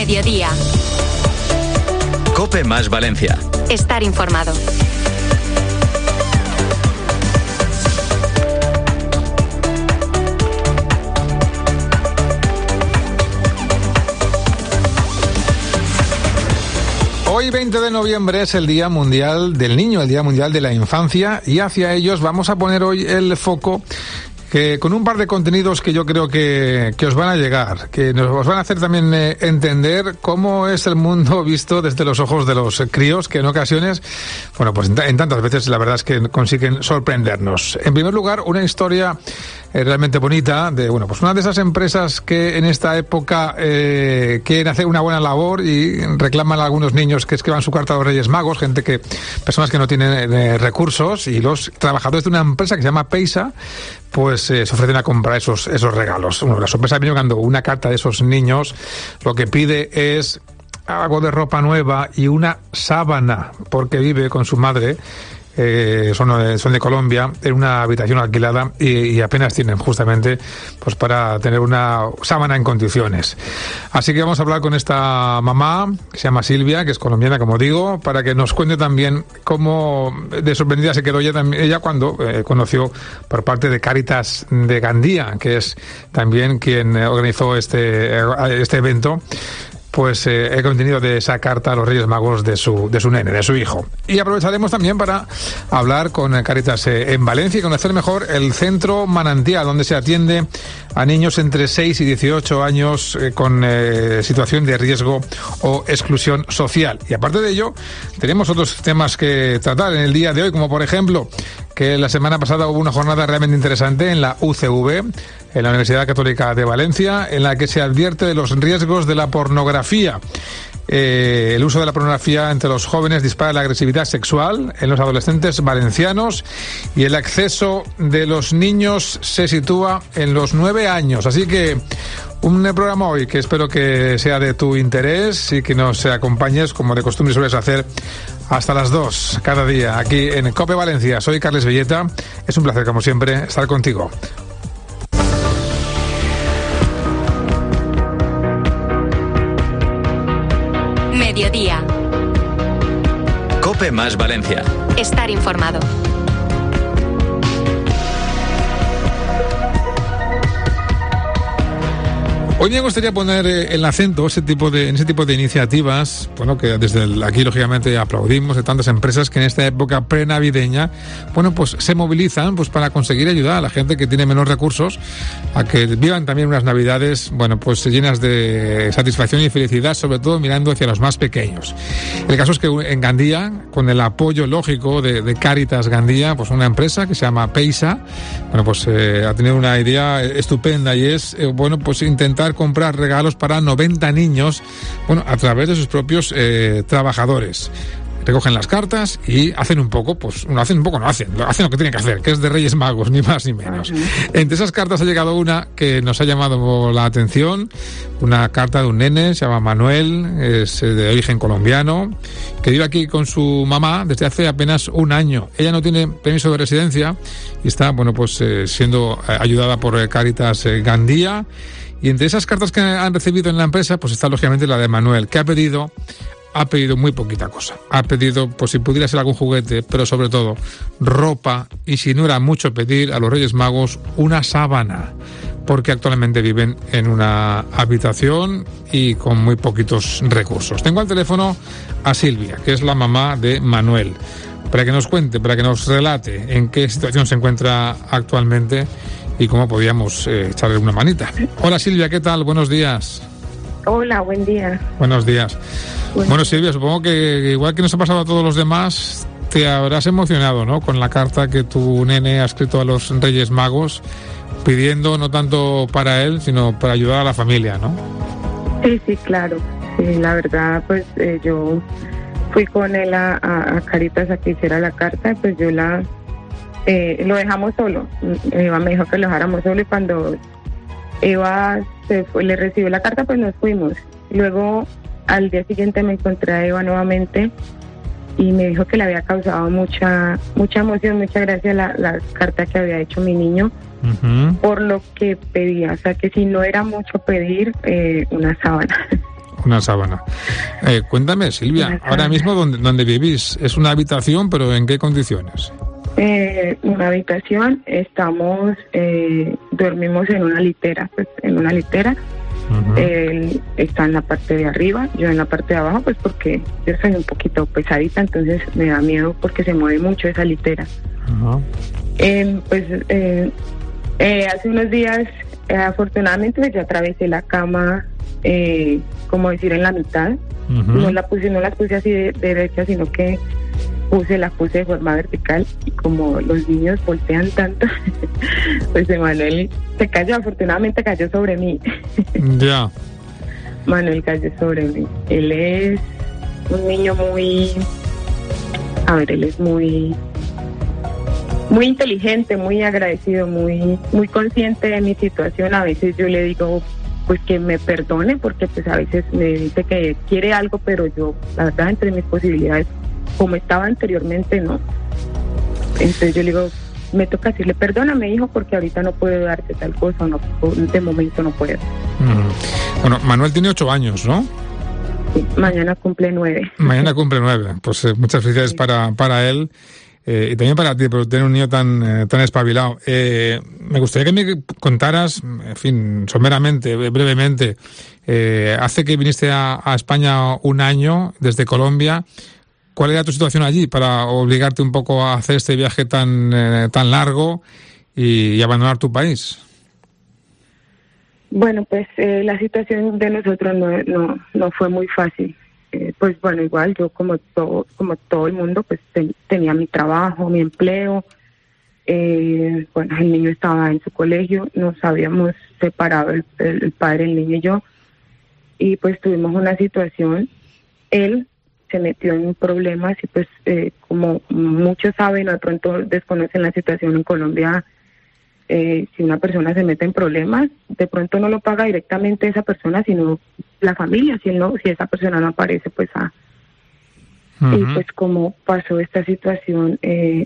Mediodía. COPE más Valencia. Estar informado. Hoy 20 de noviembre es el Día Mundial del Niño, el Día Mundial de la Infancia, y hacia ellos vamos a poner hoy el foco con un par de contenidos que yo creo que os van a llegar, que os van a hacer también entender cómo es el mundo visto desde los ojos de los críos, que en ocasiones, bueno, pues en tantas veces la verdad es que consiguen sorprendernos. En primer lugar, una historia realmente bonita de, bueno, pues una de esas empresas que en esta época quieren hacer una buena labor y reclaman a algunos niños que escriban su carta a los Reyes Magos, personas que no tienen recursos, y los trabajadores de una empresa que se llama Peisa, pues se ofrecen a comprar esos regalos. Bueno, la sorpresa viene cuando una carta de esos niños lo que pide es algo de ropa nueva y una sábana, porque vive con su madre. Son de Colombia, en una habitación alquilada y apenas tienen justamente pues para tener una sábana en condiciones. Así que vamos a hablar con esta mamá, que se llama Silvia, que es colombiana, como digo, para que nos cuente también cómo de sorprendida se quedó ella cuando conoció por parte de Cáritas de Gandía, que es también quien organizó este evento, pues el contenido de esa carta a los Reyes Magos de su nene, de su hijo. Y aprovecharemos también para hablar con Cáritas en Valencia y conocer mejor el Centro Manantial, donde se atiende a niños entre 6 y 18 años con situación de riesgo o exclusión social. Y aparte de ello, tenemos otros temas que tratar en el día de hoy, como por ejemplo que la semana pasada hubo una jornada realmente interesante en la UCV, en la Universidad Católica de Valencia, en la que se advierte de los riesgos de la pornografía. El uso de la pornografía entre los jóvenes dispara la agresividad sexual en los adolescentes valencianos y el acceso de los niños se sitúa en los 9 años. Así que un programa hoy que espero que sea de tu interés y que nos acompañes, como de costumbre sueles hacer, hasta las 2 cada día aquí en COPE Valencia. Soy Carles Velleta. Es un placer, como siempre, estar contigo. Mediodía. COPE más Valencia. Estar informado. Hoy me gustaría poner el acento en ese tipo de iniciativas, bueno, que desde aquí lógicamente aplaudimos, de tantas empresas que en esta época prenavideña, bueno, pues se movilizan pues para conseguir ayudar a la gente que tiene menos recursos a que vivan también unas navidades, bueno, pues llenas de satisfacción y felicidad, sobre todo mirando hacia los más pequeños. El caso es que en Gandía, con el apoyo lógico de Cáritas Gandía, pues una empresa que se llama Peisa, bueno, pues ha tenido una idea estupenda y es, bueno, pues intentar comprar regalos para 90 niños, bueno, a través de sus propios trabajadores. Recogen las cartas y hacen lo que tienen que hacer, que es de Reyes Magos, ni más ni menos. Entre esas cartas ha llegado una que nos ha llamado la atención, una carta de un nene, se llama Manuel, es de origen colombiano, que vive aquí con su mamá desde hace apenas un año. Ella no tiene permiso de residencia y está, bueno, pues siendo ayudada por Cáritas Gandía. Y entre esas cartas que han recibido en la empresa, pues está lógicamente la de Manuel, que ha pedido muy poquita cosa. Ha pedido, pues si pudiera ser algún juguete, pero sobre todo ropa, y si no era mucho pedir a los Reyes Magos, una sábana, porque actualmente viven en una habitación y con muy poquitos recursos. Tengo al teléfono a Silvia, que es la mamá de Manuel, para que nos cuente, para que nos relate en qué situación se encuentra actualmente y cómo podíamos echarle una manita. Hola Silvia, ¿qué tal? Buenos días. Hola, buen día. Buenos días. Bueno, Silvia, supongo que igual que nos ha pasado a todos los demás, te habrás emocionado, ¿no?, con la carta que tu nene ha escrito a los Reyes Magos, pidiendo no tanto para él, sino para ayudar a la familia, ¿no? Sí, claro. Sí, la verdad, pues yo fui con él a Cáritas a que hiciera la carta, pues yo lo dejamos solo. Eva me dijo que lo dejáramos solo y cuando Eva se fue, le recibió la carta, pues nos fuimos. Luego, al día siguiente me encontré a Eva nuevamente y me dijo que le había causado mucha emoción, mucha gracia la carta que había hecho mi niño, por lo que pedía. O sea, que si no era mucho pedir, una sábana. una sábana. Cuéntame, Silvia, ahora mismo ¿dónde vivís? ¿Es una habitación, pero en qué condiciones? Una habitación, dormimos en una litera, Uh-huh. Él está en la parte de arriba, yo en la parte de abajo, pues porque yo soy un poquito pesadita, entonces me da miedo porque se mueve mucho esa litera. Uh-huh. Hace unos días, afortunadamente, pues, yo atravesé la cama, como decir, en la mitad. Uh-huh. No las puse así de derecha, sino que la puse de forma vertical, y como los niños voltean tanto, pues Manuel se cayó, afortunadamente cayó sobre mí. Ya. Manuel cayó sobre mí. Él es un niño él es muy inteligente, muy agradecido, muy consciente de mi situación. A veces yo le digo pues que me perdone, porque pues a veces me dice que quiere algo, pero yo, la verdad, entre mis posibilidades, como estaba anteriormente, no. Entonces yo le digo, me toca decirle, perdóname, hijo, porque ahorita no puedo darte tal cosa, no, de momento no puedo. Bueno, Manuel tiene 8 años, ¿no? Sí, mañana cumple 9. Mañana cumple 9, pues muchas felicidades, sí, para él. Y también para ti, por tener un niño tan espabilado. Me gustaría que me contaras, en fin, someramente, brevemente, hace que viniste a España un año desde Colombia. ¿Cuál era tu situación allí para obligarte un poco a hacer este viaje tan largo y abandonar tu país? Bueno, pues la situación de nosotros no fue muy fácil. Pues bueno, igual yo como todo el mundo, pues tenía mi trabajo, mi empleo. Bueno, el niño estaba en su colegio, nos habíamos separado el padre, el niño y yo, y pues tuvimos una situación. Él se metió en problemas y pues como muchos saben o de pronto desconocen la situación en Colombia, si una persona se mete en problemas, de pronto no lo paga directamente esa persona, sino la familia. Si esa persona no aparece, pues Uh-huh. Y pues como pasó esta situación,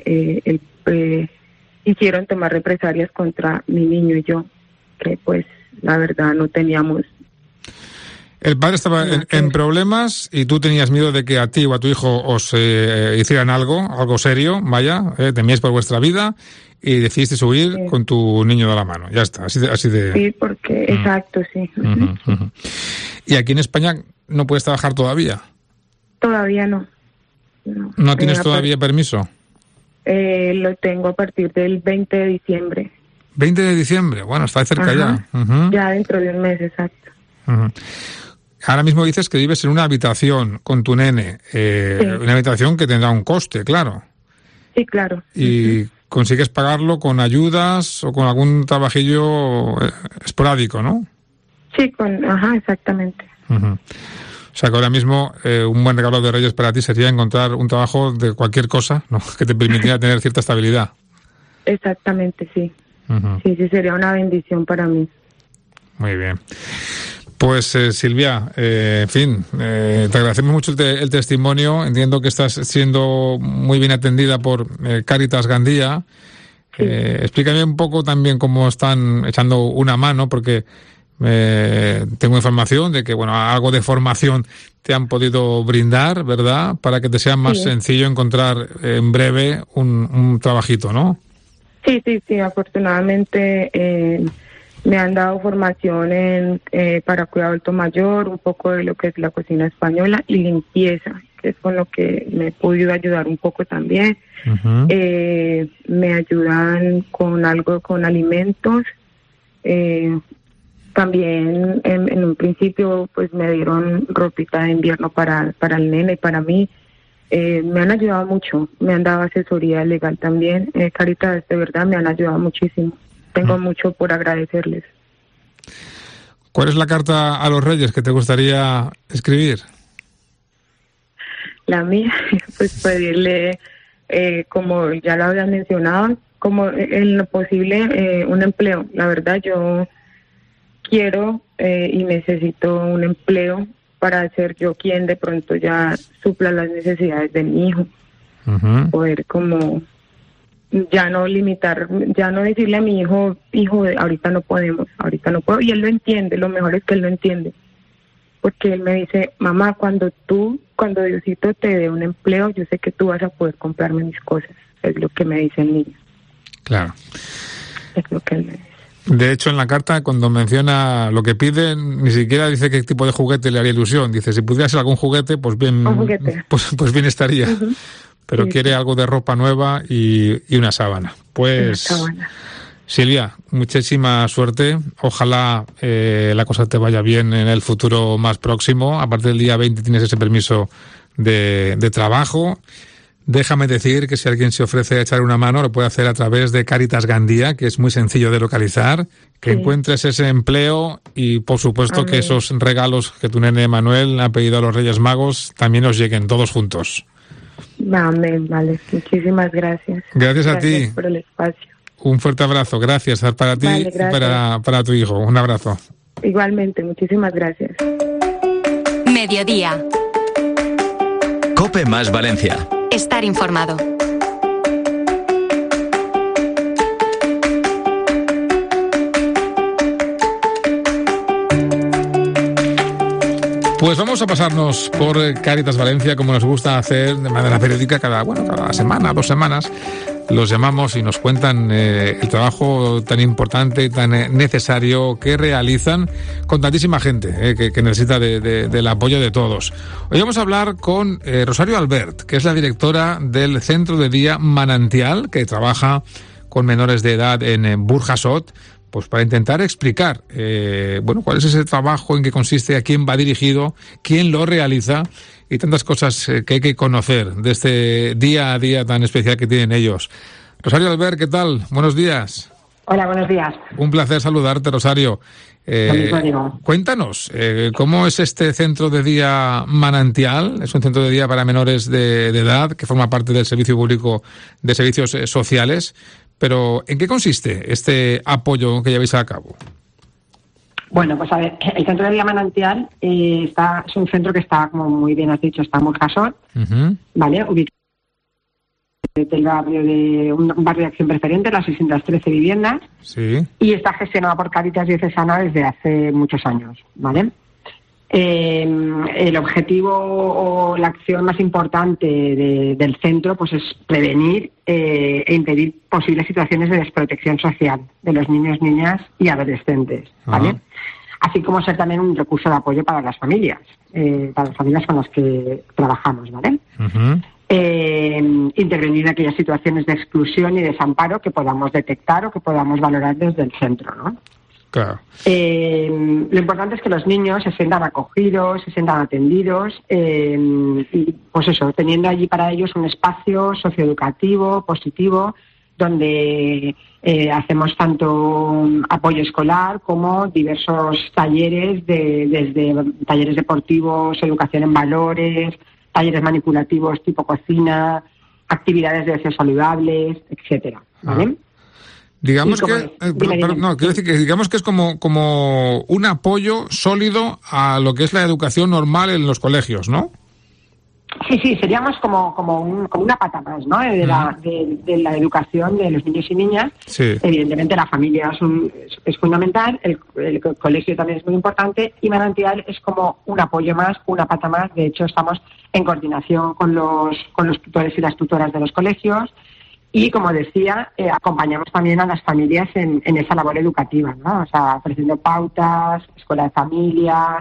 hicieron tomar represalias contra mi niño y yo, que pues la verdad no teníamos. El padre estaba en problemas y tú tenías miedo de que a ti o a tu hijo os hicieran algo serio, vaya, temíais por vuestra vida y decidiste huir, sí, con tu niño de la mano. Ya está, así de... Sí, porque, exacto, sí. Uh-huh, uh-huh. ¿Y aquí en España no puedes trabajar todavía? Todavía no. ¿No tienes todavía permiso? Lo tengo a partir del 20 de diciembre. 20 de diciembre, bueno, está cerca. Ajá, ya. Uh-huh. Ya dentro de un mes, exacto. Uh-huh. Ahora mismo dices que vives en una habitación con tu nene, sí, una habitación que tendrá un coste, claro. Sí, claro. Y uh-huh, consigues pagarlo con ayudas o con algún trabajillo esporádico, ¿no? Sí, exactamente. Uh-huh. O sea que ahora mismo un buen regalo de Reyes para ti sería encontrar un trabajo de cualquier cosa, ¿no?, que te permitiera tener cierta estabilidad. Exactamente, sí. Uh-huh. Sí, sería una bendición para mí. Muy bien. Pues Silvia, en fin, te agradecemos mucho el testimonio. Entiendo que estás siendo muy bien atendida por Cáritas Gandía. Sí. Explícame un poco también cómo están echando una mano, porque tengo información de que, bueno, algo de formación te han podido brindar, ¿verdad?, para que te sea más sencillo encontrar en breve un trabajito, ¿no? Sí, afortunadamente me han dado formación para cuidado adulto mayor, un poco de lo que es la cocina española y limpieza, que es con lo que me he podido ayudar un poco también. Uh-huh. Me ayudan con algo con alimentos. También en un principio pues me dieron ropita de invierno para el nene y para mí. Me han ayudado mucho, me han dado asesoría legal también. Cáritas, de verdad, me han ayudado muchísimo. Tengo mucho por agradecerles. ¿Cuál es la carta a los Reyes que te gustaría escribir? La mía, pues pedirle, como ya lo había mencionado, como en lo posible un empleo. La verdad, yo quiero y necesito un empleo para ser yo quien de pronto ya supla las necesidades de mi hijo. Uh-huh. Poder como ya no limitar, ya no decirle a mi hijo, ahorita no puedo, y él lo entiende, lo mejor es que él lo entiende. porque él me dice, mamá, cuando Diosito te dé un empleo, yo sé que tú vas a poder comprarme mis cosas. Es lo que me dice el niño. Claro. Es lo que él me dice. De hecho, en la carta, cuando menciona lo que pide, ni siquiera dice qué tipo de juguete le haría ilusión. Dice, si pudiera ser algún juguete, pues bien, pues bien estaría. Uh-huh. Pero sí, quiere algo de ropa nueva y una sábana. Pues, una sábana. Silvia, muchísima suerte. Ojalá la cosa te vaya bien en el futuro más próximo. A partir del día 20 tienes ese permiso de trabajo. Déjame decir que si alguien se ofrece a echar una mano, lo puede hacer a través de Cáritas Gandía, que es muy sencillo de localizar, que encuentres ese empleo y, por supuesto, que esos regalos que tu nene Manuel ha pedido a los Reyes Magos también os lleguen todos juntos. Amén, vale. Muchísimas gracias. Gracias a ti. Por el espacio. Un fuerte abrazo. Gracias para ti y para tu hijo. Un abrazo. Igualmente. Muchísimas gracias. Mediodía. COPE más Valencia. Estar informado. Pues vamos a pasarnos por Cáritas Valencia, como nos gusta hacer de manera periódica cada semana, 2 semanas. Los llamamos y nos cuentan el trabajo tan importante y tan necesario que realizan con tantísima gente que necesita del apoyo de todos. Hoy vamos a hablar con Rosario Albert, que es la directora del Centro de Día Manantial, que trabaja con menores de edad en Burjasot, pues para intentar explicar cuál es ese trabajo, en qué consiste, a quién va dirigido, quién lo realiza y tantas cosas que hay que conocer de este día a día tan especial que tienen ellos. Rosario Albert, ¿qué tal? Buenos días. Hola, buenos días. Un placer saludarte, Rosario. Cuéntanos, ¿cómo es este centro de día Manantial? Es un centro de día para menores de edad que forma parte del Servicio Público de Servicios Sociales. Pero, ¿en qué consiste este apoyo que lleváis a cabo? Bueno, pues a ver, el Centro de Día Manantial es un centro que está, como muy bien has dicho, está en Burjasot, ¿vale? Ubicado del barrio un barrio de acción preferente, las 613 viviendas, sí, y está gestionado por Cáritas Diocesana desde hace muchos años, ¿vale? El objetivo o la acción más importante del centro pues es prevenir e impedir posibles situaciones de desprotección social de los niños, niñas y adolescentes, ¿vale? Uh-huh. Así como ser también un recurso de apoyo para las familias con las que trabajamos, ¿vale? Uh-huh. Intervenir en aquellas situaciones de exclusión y desamparo que podamos detectar o que podamos valorar desde el centro, ¿no? Claro. Lo importante es que los niños se sientan acogidos, se sientan atendidos, y pues eso, teniendo allí para ellos un espacio socioeducativo, positivo, donde hacemos tanto apoyo escolar como diversos talleres, desde talleres deportivos, educación en valores, talleres manipulativos tipo cocina, actividades de ocio saludables, etcétera, ¿vale? Digamos digamos que es como un apoyo sólido a lo que es la educación normal en los colegios, ¿no? Sí, seríamos como una pata más, ¿no? De la educación de los niños y niñas. Sí. Evidentemente la familia es fundamental, el colegio también es muy importante y Manantial es como un apoyo más, una pata más. De hecho, estamos en coordinación con los tutores y las tutoras de los colegios. Y, como decía, acompañamos también a las familias en esa labor educativa, ¿no? O sea, ofreciendo pautas, escuela de familia,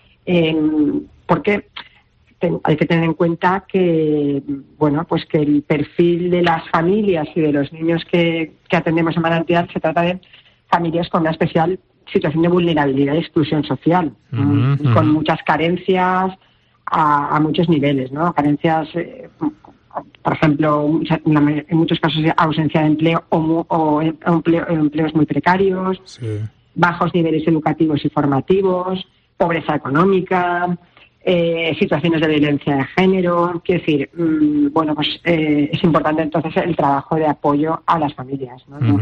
porque hay que tener en cuenta que, bueno, pues que el perfil de las familias y de los niños que atendemos en Manantial se trata de familias con una especial situación de vulnerabilidad y exclusión social, con muchas carencias a muchos niveles, ¿no? Carencias... por ejemplo, en muchos casos ausencia de empleo o empleos muy precarios, sí, bajos niveles educativos y formativos, pobreza económica, situaciones de violencia de género. Quiero decir, es importante entonces el trabajo de apoyo a las familias, ¿no? Uh-huh.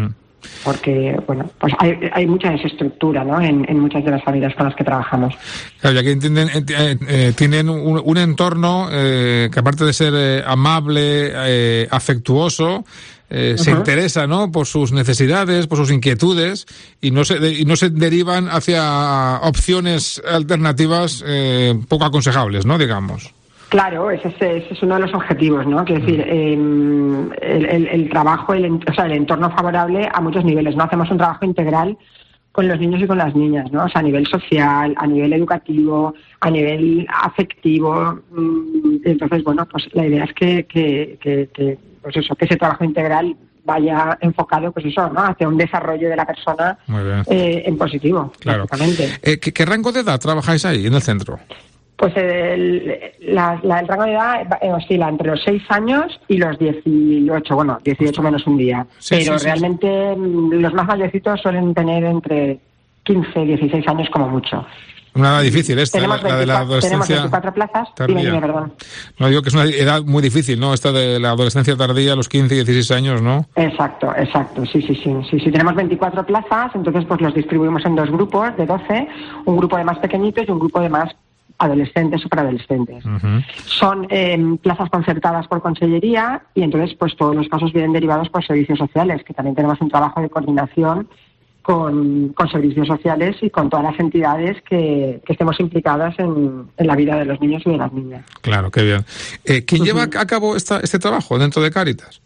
porque bueno, pues hay mucha desestructura, ¿no? En muchas de las familias con las que trabajamos. Claro, ya que tienen un entorno que aparte de ser amable, afectuoso, se interesa, ¿no?, por sus necesidades, por sus inquietudes, y no se derivan hacia opciones alternativas poco aconsejables, ¿no?, digamos. Claro, ese es uno de los objetivos, ¿no? Quiero decir, el trabajo, el entorno favorable a muchos niveles, ¿no? Hacemos un trabajo integral con los niños y con las niñas, ¿no? O sea, a nivel social, a nivel educativo, a nivel afectivo. Entonces, bueno, pues la idea es que ese trabajo integral vaya enfocado, pues eso, ¿no?, hacia un desarrollo de la persona en positivo, claro. básicamente. ¿Qué rango de edad trabajáis ahí, en el centro? Pues el rango de edad oscila entre los 6 años y los 18, bueno, 18 menos un día. Sí, pero sí, realmente los más mayorcitos suelen tener entre 15 y 16 años como mucho. Una edad difícil esta, la de la adolescencia. Tenemos 24 plazas. Dime, perdón. No, digo que es una edad muy difícil, ¿no? Esta de la adolescencia tardía, los 15 y 16 años, ¿no? Exacto. Sí. Tenemos 24 plazas, entonces pues los distribuimos en 2 grupos de 12, un grupo de más pequeñitos y un grupo de más adolescentes o preadolescentes. Son plazas concertadas por consellería y entonces pues todos los casos vienen derivados por servicios sociales, que también tenemos un trabajo de coordinación con servicios sociales y con todas las entidades que estemos implicadas en la vida de los niños y de las niñas. Claro, qué bien. ¿Quién lleva a cabo este trabajo dentro de Cáritas?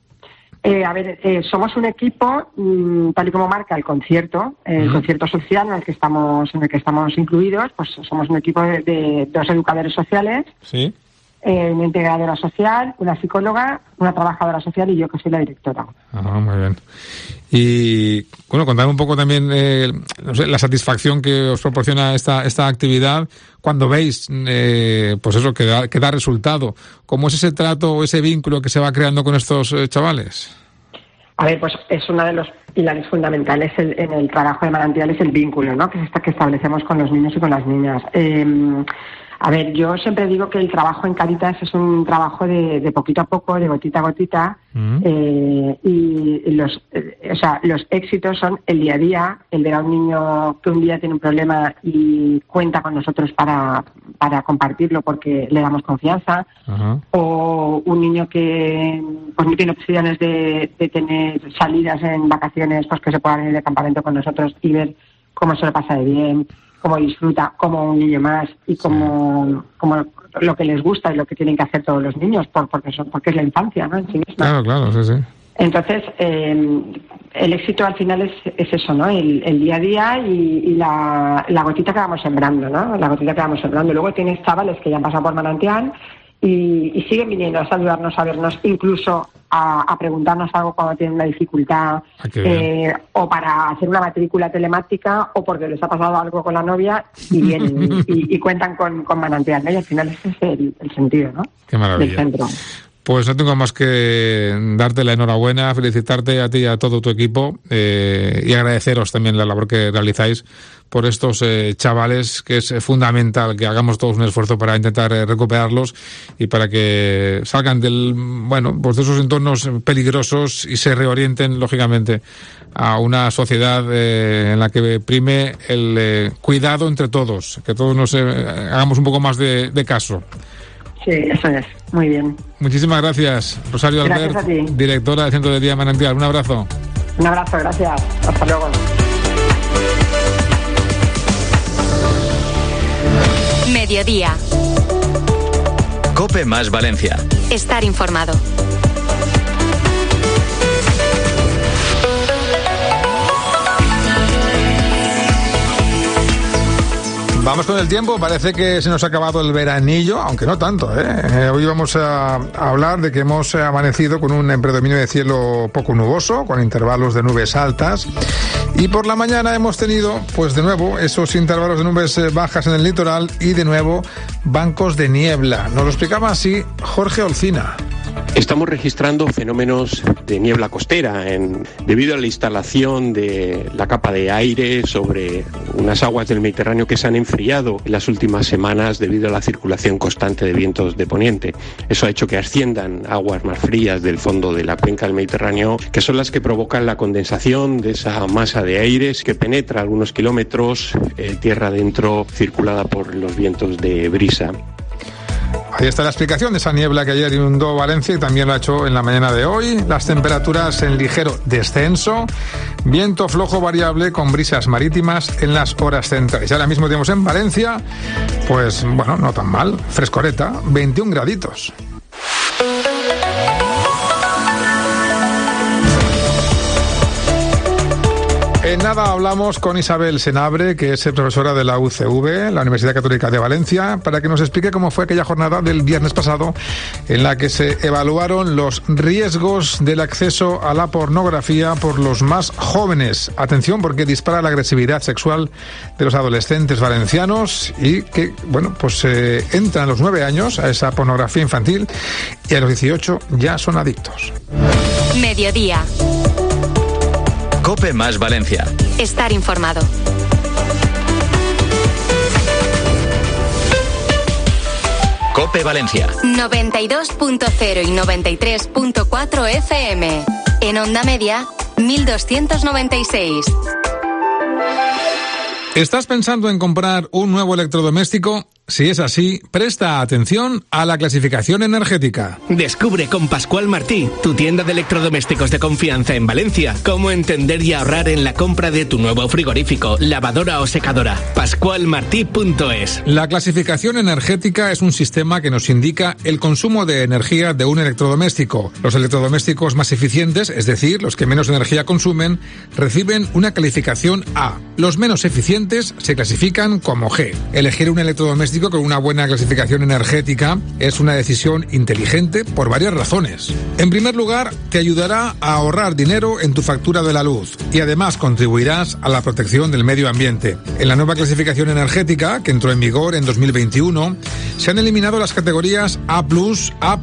Somos un equipo, tal y como marca el concierto, el concierto social en el que estamos incluidos, pues somos un equipo de 2 educadores sociales, ¿sí?, una integradora social, una psicóloga, una trabajadora social y yo que soy la directora. Muy bien. Y bueno, contadme un poco también la satisfacción que os proporciona esta actividad cuando veis pues eso, que da resultado. ¿Cómo es ese trato o ese vínculo que se va creando con estos chavales? A ver, pues es uno de los pilares fundamentales en el trabajo de Manantial, es el vínculo, ¿no?, que establecemos con los niños y con las niñas. A ver, yo siempre digo que el trabajo en Cáritas es un trabajo de poquito a poco, de gotita a gotita, y los éxitos son el día a día, el ver a un niño que un día tiene un problema y cuenta con nosotros para compartirlo porque le damos confianza, o un niño que pues no tiene opciones de tener salidas en vacaciones, pues que se pueda venir de campamento con nosotros y ver cómo se lo pasa de bien, cómo disfruta como un niño más y como lo que les gusta y lo que tienen que hacer todos los niños, porque es la infancia, ¿no?, en sí misma. Claro, sí. Entonces, el éxito al final es eso, ¿no?, el día a día y la gotita que vamos sembrando, ¿no?, la gotita que vamos sembrando. Luego tienes chavales que ya han pasado por Manantial y siguen viniendo a saludarnos, a vernos, incluso a preguntarnos algo cuando tienen una dificultad, o para hacer una matrícula telemática, o porque les ha pasado algo con la novia y vienen y cuentan con Manantial, ¿no? Y al final ese es el sentido, ¿no?, qué maravilla, del centro. Pues no tengo más que darte la enhorabuena, felicitarte a ti y a todo tu equipo, y agradeceros también la labor que realizáis por estos chavales, que es fundamental que hagamos todos un esfuerzo para intentar recuperarlos y para que salgan pues de esos entornos peligrosos y se reorienten, lógicamente, a una sociedad en la que prime el cuidado entre todos, que todos nos hagamos un poco más de caso. Sí, eso es. Muy bien. Muchísimas gracias, Rosario Albert, directora del Centro de Día Manantial. Un abrazo. Un abrazo, gracias. Hasta luego. Mediodía. COPE más Valencia. Estar informado. Vamos con el tiempo, parece que se nos ha acabado el veranillo, aunque no tanto, ¿eh? Hoy vamos a hablar de que hemos amanecido con un predominio de cielo poco nuboso, con intervalos de nubes altas, y por la mañana hemos tenido, pues de nuevo, esos intervalos de nubes bajas en el litoral y de nuevo bancos de niebla. Nos lo explicaba así Jorge Olcina. Estamos registrando fenómenos de niebla costera debido a la instalación de la capa de aire sobre unas aguas del Mediterráneo que se han enfriado en las últimas semanas debido a la circulación constante de vientos de poniente. Eso ha hecho que asciendan aguas más frías del fondo de la cuenca del Mediterráneo, que son las que provocan la condensación de esa masa de aires que penetra algunos kilómetros tierra adentro, circulada por los vientos de brisa. Ahí está la explicación de esa niebla que ayer inundó Valencia y también lo ha hecho en la mañana de hoy. Las temperaturas en ligero descenso, viento flojo variable con brisas marítimas en las horas centrales. Y ahora mismo tenemos en Valencia, pues bueno, no tan mal, frescoreta, 21 graditos. En nada hablamos con Isabel Senabre, que es profesora de la UCV, la Universidad Católica de Valencia, para que nos explique cómo fue aquella jornada del viernes pasado en la que se evaluaron los riesgos del acceso a la pornografía por los más jóvenes. Atención, porque dispara la agresividad sexual de los adolescentes valencianos y que, bueno, pues entran a los 9 años a esa pornografía infantil y a los 18 ya son adictos. Mediodía. COPE más Valencia. Estar informado. COPE Valencia. 92.0 y 93.4 FM. En onda media, 1296. ¿Estás pensando en comprar un nuevo electrodoméstico? Si es así, presta atención a la clasificación energética. Descubre con Pascual Martí, tu tienda de electrodomésticos de confianza en Valencia, cómo entender y ahorrar en la compra de tu nuevo frigorífico, lavadora o secadora. pascualmartí.es. La clasificación energética es un sistema que nos indica el consumo de energía de un electrodoméstico. Los electrodomésticos más eficientes, es decir, los que menos energía consumen, reciben una calificación A. Los menos eficientes se clasifican como G. Elegir un electrodoméstico con una buena clasificación energética es una decisión inteligente por varias razones. En primer lugar, te ayudará a ahorrar dinero en tu factura de la luz y además contribuirás a la protección del medio ambiente. En la nueva clasificación energética, que entró en vigor en 2021, se han eliminado las categorías A+, A++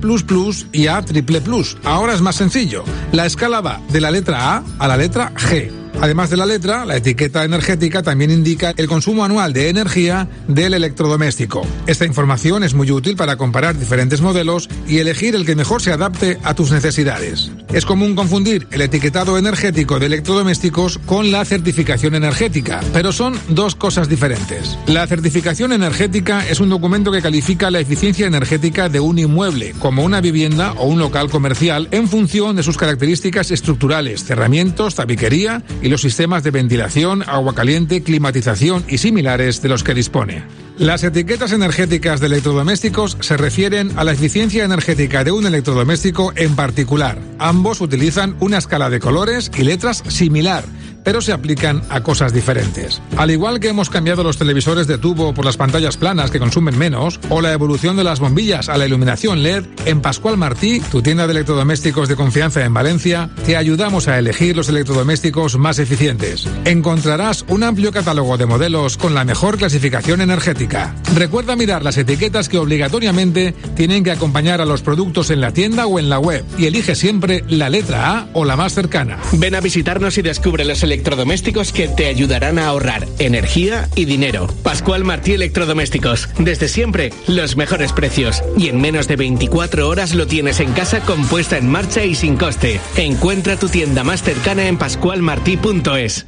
y A+++. Ahora es más sencillo. La escala va de la letra A la letra G. Además de la letra, la etiqueta energética también indica el consumo anual de energía del electrodoméstico. Esta información es muy útil para comparar diferentes modelos y elegir el que mejor se adapte a tus necesidades. Es común confundir el etiquetado energético de electrodomésticos con la certificación energética, pero son dos cosas diferentes. La certificación energética es un documento que califica la eficiencia energética de un inmueble, como una vivienda o un local comercial, en función de sus características estructurales, cerramientos, tabiquería y los sistemas de ventilación, agua caliente, climatización y similares de los que dispone. Las etiquetas energéticas de electrodomésticos se refieren a la eficiencia energética de un electrodoméstico en particular. Ambos utilizan una escala de colores y letras similar, pero se aplican a cosas diferentes. Al igual que hemos cambiado los televisores de tubo por las pantallas planas que consumen menos, o la evolución de las bombillas a la iluminación LED, en Pascual Martí, tu tienda de electrodomésticos de confianza en Valencia, te ayudamos a elegir los electrodomésticos más eficientes. Encontrarás un amplio catálogo de modelos con la mejor clasificación energética. Recuerda mirar las etiquetas que obligatoriamente tienen que acompañar a los productos en la tienda o en la web, y elige siempre la letra A o la más cercana. Ven a visitarnos y descubre los electrodomésticos que te ayudarán a ahorrar energía y dinero. Pascual Martí Electrodomésticos. Desde siempre, los mejores precios. Y en menos de 24 horas lo tienes en casa con puesta en marcha y sin coste. Encuentra tu tienda más cercana en pascualmartí.es.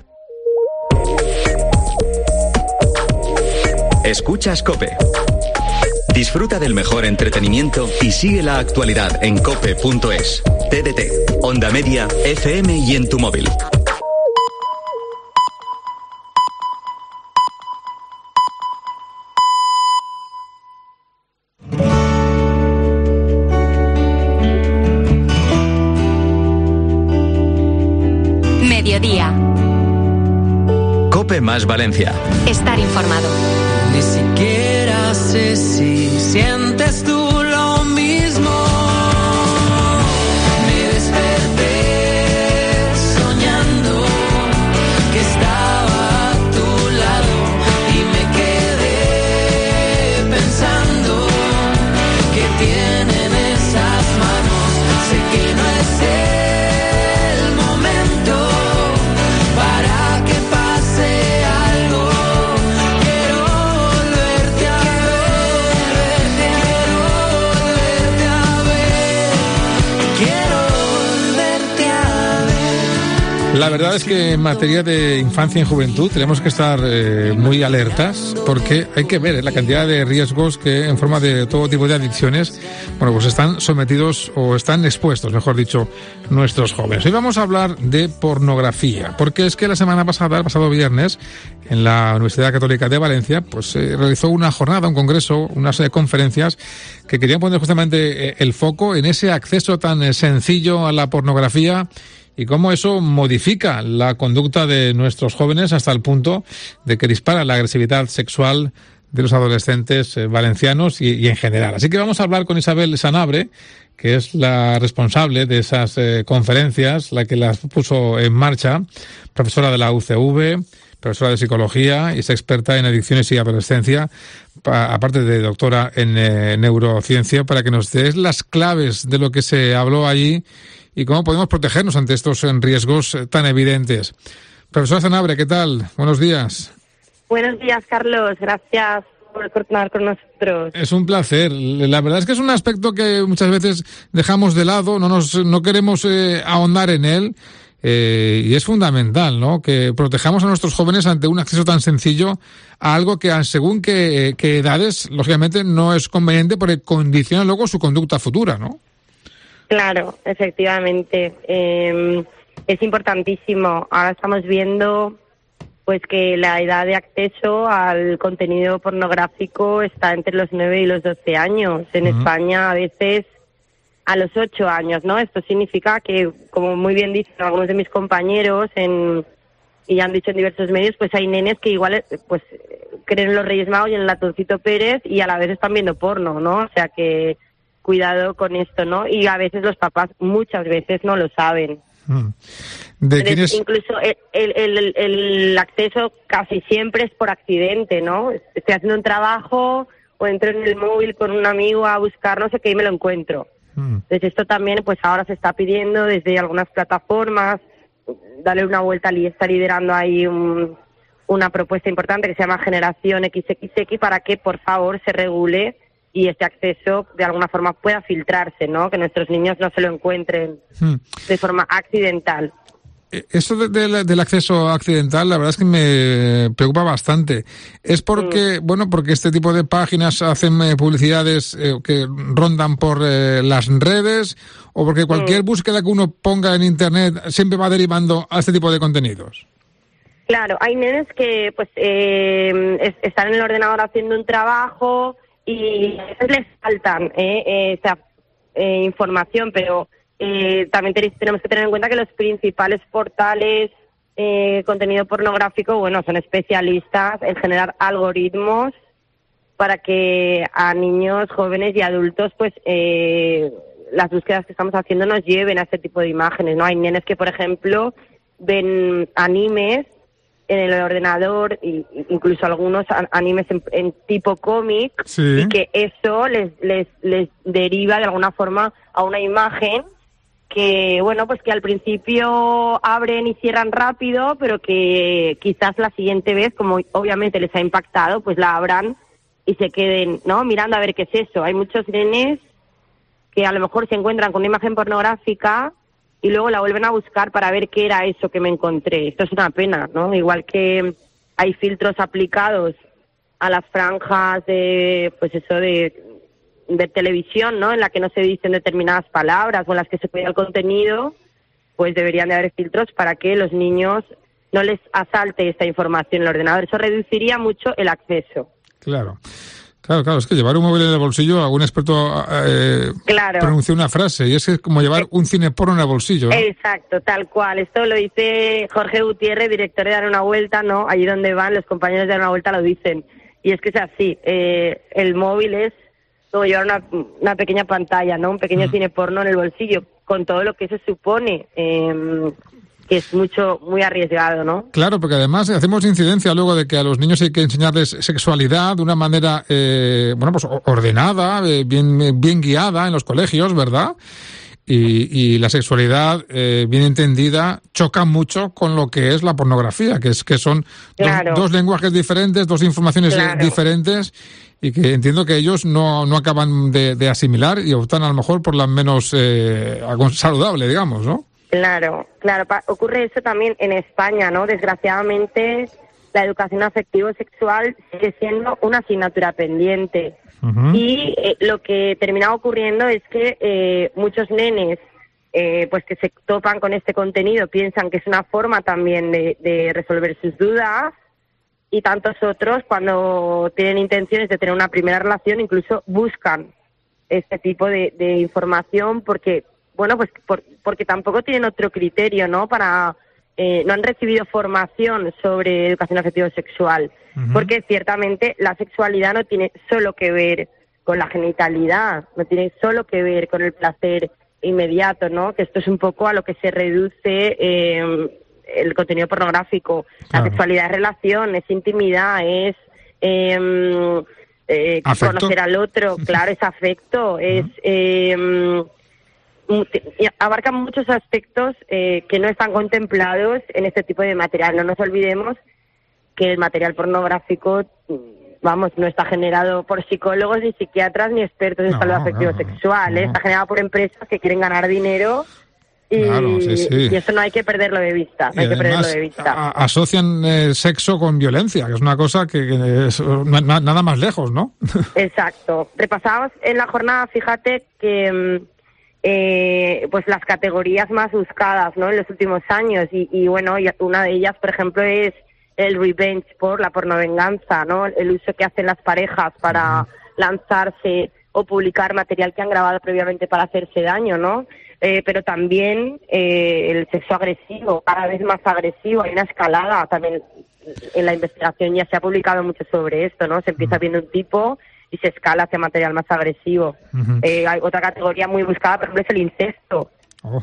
Escuchas COPE. Disfruta del mejor entretenimiento y sigue la actualidad en cope.es. TDT, Onda Media, FM y en tu móvil. Mediodía. COPE más Valencia. Estar informado. Ni siquiera sé si sientes tú lo mismo. Me desperté soñando que estaba a tu lado y me quedé pensando que tienen esas manos La verdad es que en materia de infancia y juventud tenemos que estar muy alertas, porque hay que ver la cantidad de riesgos que en forma de todo tipo de adicciones, bueno, pues están sometidos o están expuestos, mejor dicho, nuestros jóvenes. Hoy vamos a hablar de pornografía, porque es que la semana pasada, el pasado viernes, en la Universidad Católica de Valencia, pues realizó una jornada, un congreso, unas conferencias que querían poner justamente el foco en ese acceso tan sencillo a la pornografía y cómo eso modifica la conducta de nuestros jóvenes hasta el punto de que dispara la agresividad sexual de los adolescentes valencianos y en general. Así que vamos a hablar con Isabel Sanabre, que es la responsable de esas conferencias, la que las puso en marcha, profesora de la UCV, profesora de psicología y es experta en adicciones y adolescencia, aparte de doctora en neurociencia, para que nos des las claves de lo que se habló allí y cómo podemos protegernos ante estos riesgos tan evidentes. Profesora Sanabre, ¿qué tal? Buenos días. Buenos días, Carlos. Gracias por contar con nosotros. Es un placer. La verdad es que es un aspecto que muchas veces dejamos de lado, no queremos ahondar en él. Y es fundamental, ¿no?, que protejamos a nuestros jóvenes ante un acceso tan sencillo a algo que, según qué edades, lógicamente no es conveniente porque condiciona luego su conducta futura, ¿no? Claro, efectivamente. Es importantísimo. Ahora estamos viendo pues que la edad de acceso al contenido pornográfico está entre los 9 y los 12 años. En España a veces a los 8 años, ¿no? Esto significa que, como muy bien dicen algunos de mis compañeros y han dicho en diversos medios, pues hay nenes que igual pues creen en los Reyes Magos y en el Ratoncito Pérez y a la vez están viendo porno, ¿no? O sea que cuidado con esto, ¿no? Y a veces los papás muchas veces no lo saben. Entonces, incluso el acceso casi siempre es por accidente, ¿no? Estoy haciendo un trabajo o entro en el móvil con un amigo a buscar no sé qué y me lo encuentro. Entonces esto también pues ahora se está pidiendo desde algunas plataformas, darle una vuelta y está liderando ahí una propuesta importante que se llama Generación XXX para que por favor se regule y este acceso de alguna forma pueda filtrarse, ¿no? Que nuestros niños no se lo encuentren de forma accidental. Eso del acceso accidental, la verdad es que me preocupa bastante. ¿Es porque, porque este tipo de páginas hacen publicidades que rondan por las redes o porque cualquier búsqueda que uno ponga en Internet siempre va derivando a este tipo de contenidos? Claro, hay nenes que pues están en el ordenador haciendo un trabajo y a veces les faltan esa información, pero también tenemos que tener en cuenta que los principales portales contenido pornográfico, son especialistas en generar algoritmos para que a niños, jóvenes y adultos, pues las búsquedas que estamos haciendo nos lleven a este tipo de imágenes, ¿no? Hay nenes que, por ejemplo, ven animes en el ordenador, y incluso algunos animes en tipo cómic, y que eso les deriva de alguna forma a una imagen que, pues que al principio abren y cierran rápido, pero que quizás la siguiente vez, como obviamente les ha impactado, pues la abran y se queden, ¿no?, mirando a ver qué es eso. Hay muchos nenes que a lo mejor se encuentran con una imagen pornográfica y luego la vuelven a buscar para ver qué era eso que me encontré. Esto es una pena, ¿no? Igual que hay filtros aplicados a las franjas de televisión, ¿no?, en la que no se dicen determinadas palabras o en las que se cuida el contenido, pues deberían de haber filtros para que los niños no les asalte esta información en el ordenador. Eso reduciría mucho el acceso. Claro, es que llevar un móvil en el bolsillo, algún experto pronunció una frase, y es como llevar un cineporno en el bolsillo, ¿no? Exacto, tal cual. Esto lo dice Jorge Gutiérrez, director de Dar una Vuelta, ¿no? Allí donde van, los compañeros de Dar una Vuelta lo dicen. Y es que es así, el móvil es como llevar una pequeña pantalla, ¿no? Un pequeño cineporno en el bolsillo, con todo lo que se supone que es muy arriesgado, ¿no? Claro, porque además hacemos incidencia luego de que a los niños hay que enseñarles sexualidad de una manera, ordenada, bien guiada en los colegios, ¿verdad? Y la sexualidad, bien entendida, choca mucho con lo que es la pornografía, que son dos lenguajes diferentes, dos informaciones diferentes, y que entiendo que ellos no acaban de asimilar y optan a lo mejor por la menos saludable, digamos, ¿no? Claro. Ocurre eso también en España, ¿no? Desgraciadamente, la educación afectivo-sexual sigue siendo una asignatura pendiente. Uh-huh. Y lo que termina ocurriendo es que muchos nenes, pues que se topan con este contenido, piensan que es una forma también de resolver sus dudas, y tantos otros, cuando tienen intenciones de tener una primera relación, incluso buscan este tipo de información porque, bueno, pues porque tampoco tienen otro criterio, ¿no? No han recibido formación sobre educación afectivo-sexual, uh-huh. Porque ciertamente la sexualidad no tiene solo que ver con la genitalidad, no tiene solo que ver con el placer inmediato, ¿no? Que esto es un poco a lo que se reduce el contenido pornográfico. Claro. La sexualidad es relación, es intimidad, es conocer al otro, claro, es afecto, uh-huh. Abarca muchos aspectos que no están contemplados en este tipo de material. No nos olvidemos que el material pornográfico, no está generado por psicólogos, ni psiquiatras, ni expertos en salud afectivo-sexual. Está generado por empresas que quieren ganar dinero. Y, claro, sí. Y eso no hay que perderlo de vista. Asocian sexo con violencia, que es una cosa que es nada más lejos, ¿no? Exacto. Repasamos en la jornada, fíjate que pues las categorías más buscadas, ¿no? En los últimos años y una de ellas, por ejemplo, es el revenge porn, la pornovenganza, ¿no? El uso que hacen las parejas para lanzarse o publicar material que han grabado previamente para hacerse daño, ¿no? Pero también el sexo agresivo, cada vez más agresivo, hay una escalada también en la investigación, ya se ha publicado mucho sobre esto, ¿no? Se empieza viendo un tipo y se escala hacia material más agresivo. Uh-huh. Hay otra categoría muy buscada, por ejemplo, es el incesto. Oh.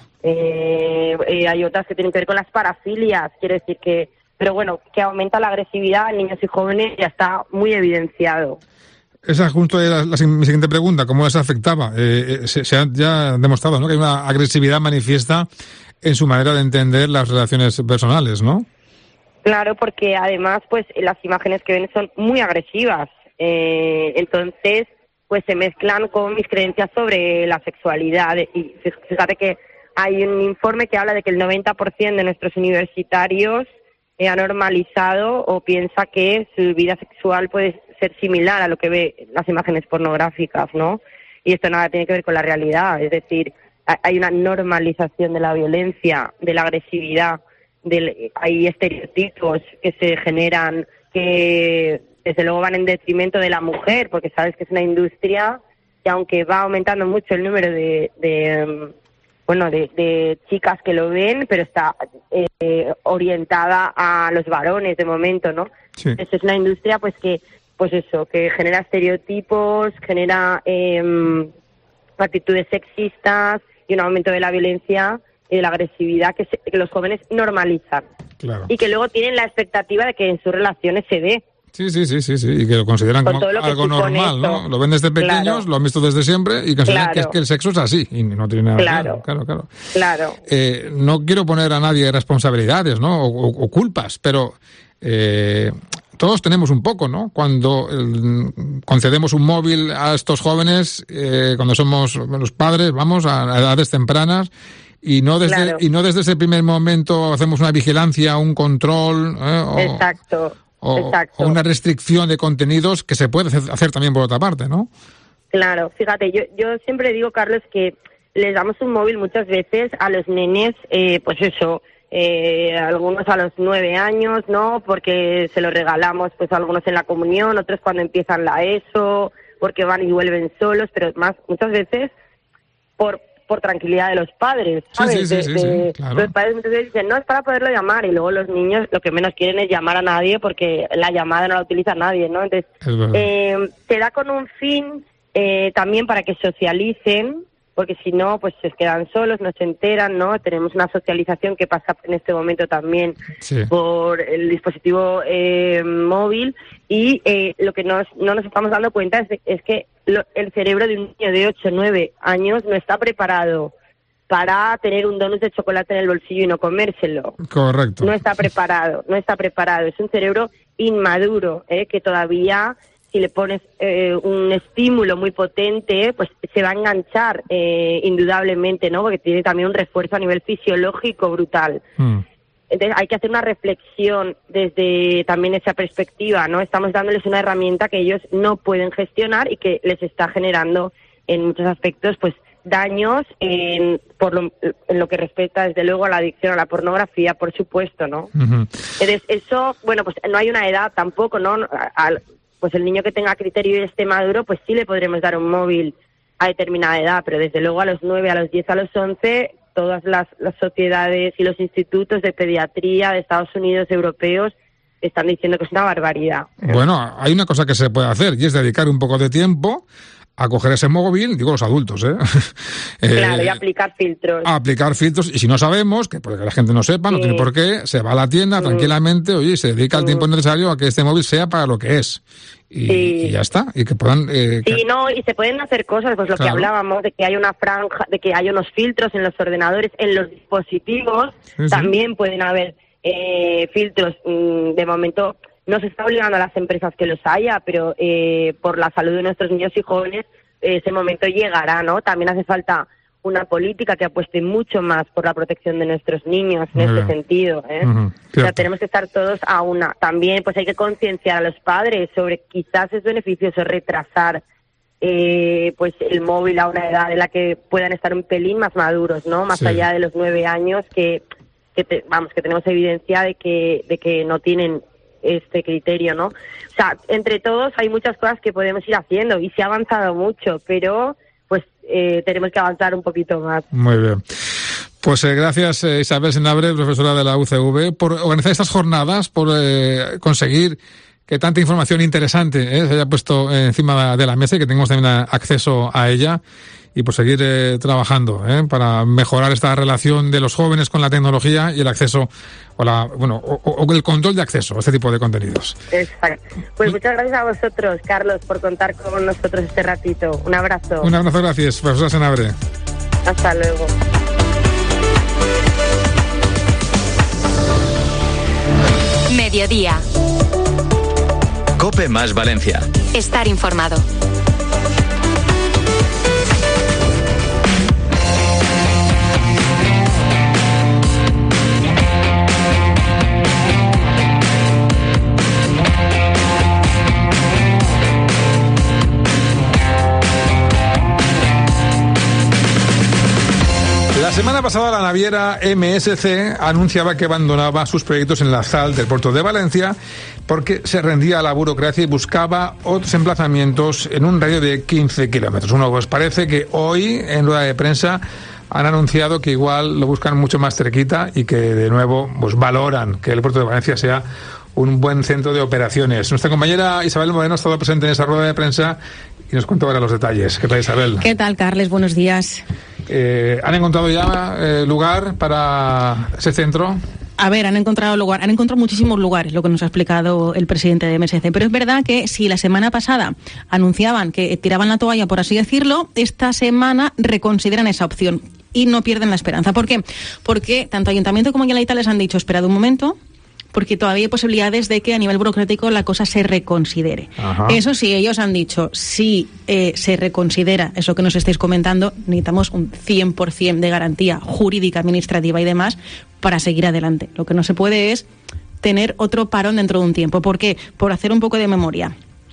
Hay otras que tienen que ver con las parafilias, quiere decir que aumenta la agresividad en niños y jóvenes, ya está muy evidenciado. Esa justo era mi siguiente pregunta, ¿cómo les afectaba? Se ha ya demostrado, ¿no?, que hay una agresividad manifiesta en su manera de entender las relaciones personales, ¿no? Claro, porque además, pues, las imágenes que ven son muy agresivas. Entonces, pues se mezclan con mis creencias sobre la sexualidad. Y fíjate que hay un informe que habla de que el 90% de nuestros universitarios ha normalizado o piensa que su vida sexual puede ser similar a lo que ve las imágenes pornográficas, ¿no? Y esto nada tiene que ver con la realidad, es decir, hay una normalización de la violencia, de la agresividad, hay estereotipos que se generan que desde luego van en detrimento de la mujer, porque sabes que es una industria que, aunque va aumentando mucho el número de chicas que lo ven, pero está orientada a los varones de momento, ¿no? Sí. Entonces es una industria que genera estereotipos, genera actitudes sexistas y un aumento de la violencia y de la agresividad que los jóvenes normalizan. Claro. Y que luego tienen la expectativa de que en sus relaciones se dé. Sí, y que lo consideran como algo normal, ¿no? Lo ven desde pequeños, claro. Lo han visto desde siempre y consideran que el sexo es así y no tiene nada. Claro. No quiero poner a nadie responsabilidades, ¿no? O culpas, pero todos tenemos un poco, ¿no? Cuando concedemos un móvil a estos jóvenes, cuando somos los padres, a edades tempranas, y no desde ese primer momento hacemos una vigilancia, un control, Exacto. O una restricción de contenidos que se puede hacer también por otra parte, ¿no? Claro, fíjate, yo siempre digo, Carlos, que les damos un móvil muchas veces a los nenes, algunos a los 9 años, ¿no? Porque se lo regalamos, pues, a algunos en la comunión, otros cuando empiezan la ESO, porque van y vuelven solos, pero muchas veces por tranquilidad de los padres, ¿sabes? Sí, claro. Los padres muchas veces dicen, no, es para poderlo llamar, y luego los niños lo que menos quieren es llamar a nadie porque la llamada no la utiliza nadie, ¿no? Entonces, se da con un fin también para que socialicen, porque si no, pues se quedan solos, no se enteran, ¿no? Tenemos una socialización que pasa en este momento también por el dispositivo móvil, y lo que no nos estamos dando cuenta es que el cerebro de un niño de 8 o 9 años no está preparado para tener un donut de chocolate en el bolsillo y no comérselo. Correcto. No está preparado. Es un cerebro inmaduro, que todavía si le pones un estímulo muy potente, pues se va a enganchar indudablemente, ¿no? Porque tiene también un refuerzo a nivel fisiológico brutal. Entonces hay que hacer una reflexión desde también esa perspectiva, ¿no? Estamos dándoles una herramienta que ellos no pueden gestionar y que les está generando en muchos aspectos pues daños en lo que respecta desde luego a la adicción a la pornografía, por supuesto, ¿no? Entonces eso, bueno, pues no hay una edad tampoco, ¿no? Pues el niño que tenga criterio y esté maduro, pues sí le podremos dar un móvil a determinada edad, pero desde luego a los 9, a los 10, a los 11... todas las sociedades y los institutos de pediatría de Estados Unidos, europeos, están diciendo que es una barbaridad. Bueno, hay una cosa que se puede hacer y es dedicar un poco de tiempo a coger ese móvil, digo los adultos, claro, y aplicar filtros. A aplicar filtros, y si no sabemos, que porque la gente no sepa, no tiene por qué, se va a la tienda tranquilamente, oye, y se dedica el tiempo necesario a que este móvil sea para lo que es. Y ya está, y que puedan... y se pueden hacer cosas, pues lo que hablábamos, de que hay una franja, de que hay unos filtros en los ordenadores, en los dispositivos, también pueden haber filtros. De momento no se está obligando a las empresas que los haya, pero por la salud de nuestros niños y jóvenes ese momento llegará, ¿no? También hace falta una política que apueste mucho más por la protección de nuestros niños en este sentido, O sea, tenemos que estar todos a una. También pues hay que concienciar a los padres sobre quizás es beneficioso retrasar pues el móvil a una edad en la que puedan estar un pelín más maduros, ¿no? Más allá de los 9 años que tenemos evidencia de que no tienen este criterio, ¿no? O sea, entre todos hay muchas cosas que podemos ir haciendo y se ha avanzado mucho, pero pues tenemos que avanzar un poquito más. Muy bien. Pues gracias Isabel Senabre, profesora de la UCV, por organizar estas jornadas, por conseguir que tanta información interesante se haya puesto encima de la mesa y que tengamos también acceso a ella, y por seguir trabajando para mejorar esta relación de los jóvenes con la tecnología y el acceso o el control de acceso a este tipo de contenidos. Exacto. Pues muchas gracias a vosotros, Carlos, por contar con nosotros este ratito. Un abrazo. Un abrazo, gracias, profesora Senabre. Hasta luego. Mediodía. COPE más Valencia. Estar informado. La semana pasada la naviera MSC anunciaba que abandonaba sus proyectos en la sal del puerto de Valencia porque se rendía a la burocracia y buscaba otros emplazamientos en un radio de 15 kilómetros. Bueno, pues parece que hoy en rueda de prensa han anunciado que igual lo buscan mucho más cerquita y que de nuevo pues valoran que el puerto de Valencia sea un buen centro de operaciones. Nuestra compañera Isabel Moreno ha estado presente en esa rueda de prensa y nos cuenta ahora los detalles. ¿Qué tal, Isabel? ¿Qué tal, Carles? Buenos días. ¿Han encontrado ya lugar para ese centro? A ver, han encontrado muchísimos lugares, lo que nos ha explicado el presidente de MSC, pero es verdad que si la semana pasada anunciaban que tiraban la toalla, por así decirlo, esta semana reconsideran esa opción y no pierden la esperanza. ¿Por qué? Porque tanto Ayuntamiento como Generalitat les han dicho, esperad un momento, porque todavía hay posibilidades de que a nivel burocrático la cosa se reconsidere. Ajá. Eso sí, ellos han dicho, si se reconsidera eso que nos estáis comentando, necesitamos un 100% de garantía jurídica, administrativa y demás para seguir adelante. Lo que no se puede es tener otro parón dentro de un tiempo. ¿Por qué? Por hacer un poco de memoria.